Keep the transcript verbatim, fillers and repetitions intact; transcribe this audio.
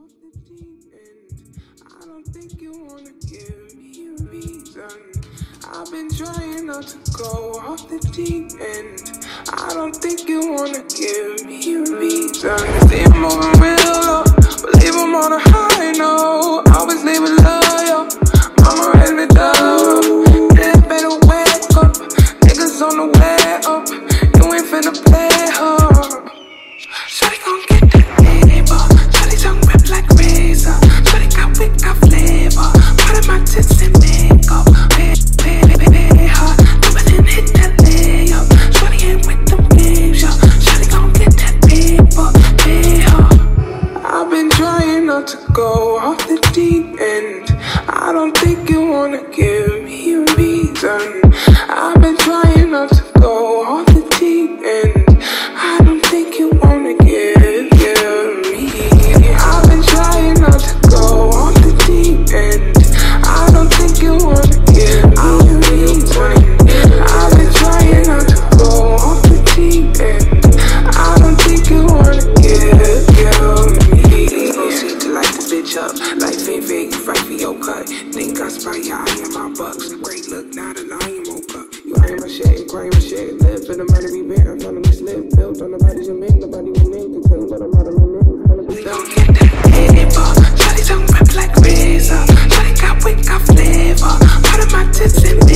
off the deep end. I don't think you wanna give me a reason. I've been trying not to go off the deep end. I don't think you wanna give me a reason. See I'm moving real low, believe I'm on a high note. Always leave it loyal, mama raised me down. It better wake up, niggas on the way up. You ain't finna play her. Shawty gon' get that paper. Shawty tongue whip like razor. Shawty got wick, got flavor. Part of my tits and makeup. Pay, pay, pay, pay her. Double then hit that layup. Shawty ain't with them games, yo. Shawty gon' get that paper. Pay her. I've been trying not to go off the deep end. I don't think you wanna give me a reason. I've been trying not to go off the deep end. I don't think you wanna give, give me. I've been trying not to go off the deep end. I don't think you wanna give me a reason. I've been trying not to go off the deep end. I don't think you wanna give, give me. Proceed to light the bitch up like Vivi, right for your cut. Think I spy your eye in my bucks. Great look, not a lion woke up. You ain't my shit, grind my shit. Live for the money be bare. I'm trying to slip, built on nobody's your make. Nobody will name the thing, but I'm not a limit. We gon' get that paper. Shawty tongue whip like razor. Shawty got wick, got flavor. Part of my tits and